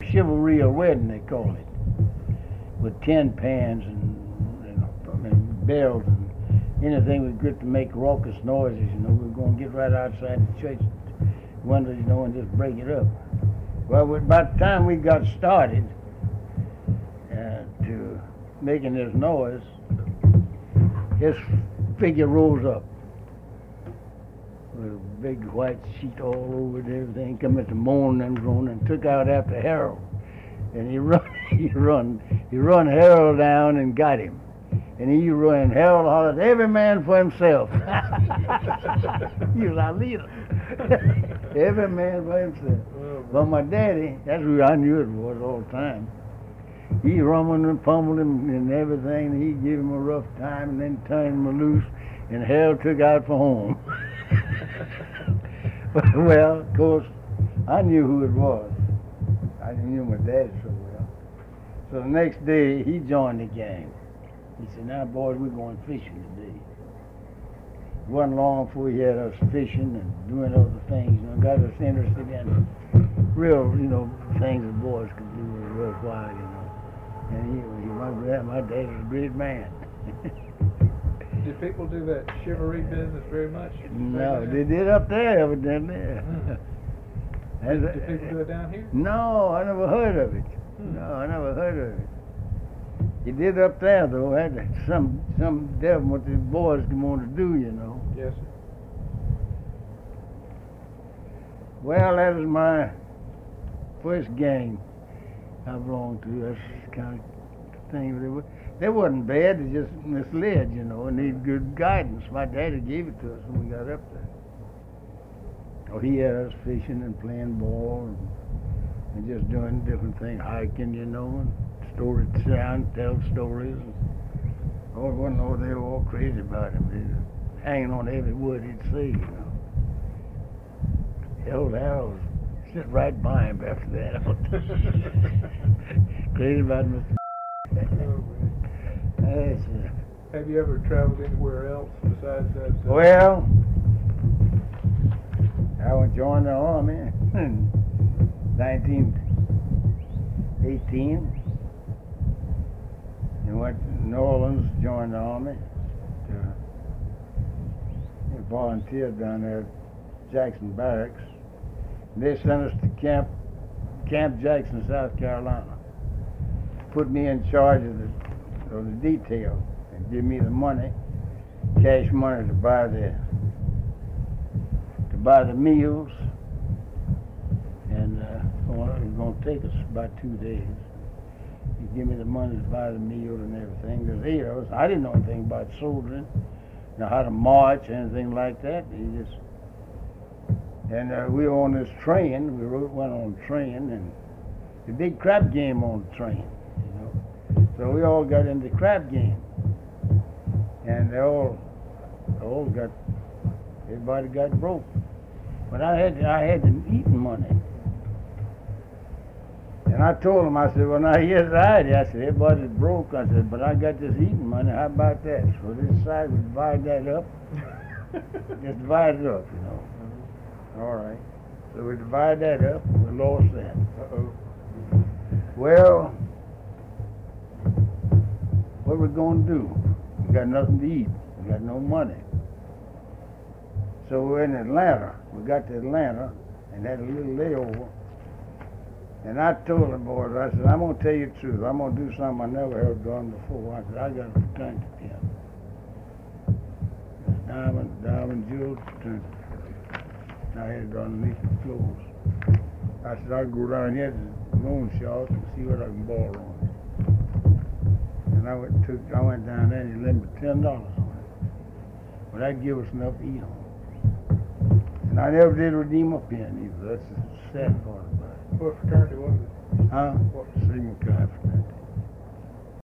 chivalry or wedding, they call it, with tin pans and bells and anything we get to make raucous noises. We're going to get right outside the church windows, and just break it up. Well, by the time we got started to making this noise, his figure rose up with a big white sheet all over it and everything, come at the moan and groan, and took out after Harold. And he run Harold down and got him. And he ran, Harold hollered, every man for himself. He was our leader. Every man for himself. But my daddy, that's who I knew it was all the time. He rumbled and pummeled him and everything, and he gave him a rough time and then turned him loose, and Harold took out for home. Well, of course, I knew who it was. I knew my daddy so well. So the next day, he joined the gang. He said, now, boys, we're going fishing today. It wasn't long before he had us fishing and doing other things, got us interested in real, things that boys could do worthwhile, And my dad was a great man. Did people do that chivalry business very much? No, they did up there, evidently. Did people do it down here? No, I never heard of it. No, I never heard of it. He did up there, though. Had some devil what the boys want to do, Yes, sir. Well, that was my first gang I belonged to. That's the kind of thing. They wasn't bad. They just misled, and needed good guidance. My daddy gave it to us when we got up there. Oh, he had us fishing and playing ball and just doing different things, hiking, and story sound, tell stories. They were all crazy about him. They were hanging on every word he'd say, Old Harold was sit right by him after that. Crazy about Mr. Have you ever traveled anywhere else besides that? Well, I joined the army in 1918. And went to New Orleans, joined the army. I volunteered down there at Jackson Barracks. They sent us to Camp Jackson, South Carolina. Put me in charge of the detail and give me the money, cash money to buy the meals. And it was going to take us about 2 days. He give me the money to buy the meal and everything. Because I didn't know anything about soldiering, how to march, anything like that. And we were on this train. We went on a train, and the big crap game on the train. So we all got into the crap game, and everybody got broke. But I had the eating money. And I told him, I said, well, now here's the idea. I said, everybody's broke. I said, but I got this eating money. How about that? So this side, we divide that up. Just divide it up, All right. So we divide that up. We lost that. Uh-oh. Well, what we going to do? We got nothing to eat. We got no money. So we're in Atlanta. We got to Atlanta and had a little layover. And I told the boys, I said, I'm going to tell you the truth. I'm going to do something I never have done before. I said, I got to return to them. Diamond jewels, return to. I had it underneath the floors. I said, I'll go down here to the loan sharks and see what I can borrow on it. And I went down there and he lent me $10 on it. But that give us enough to eat on. And I never did redeem a pen either. That's the sad part about it. What fraternity was it? Huh? Sigma Chi fraternity.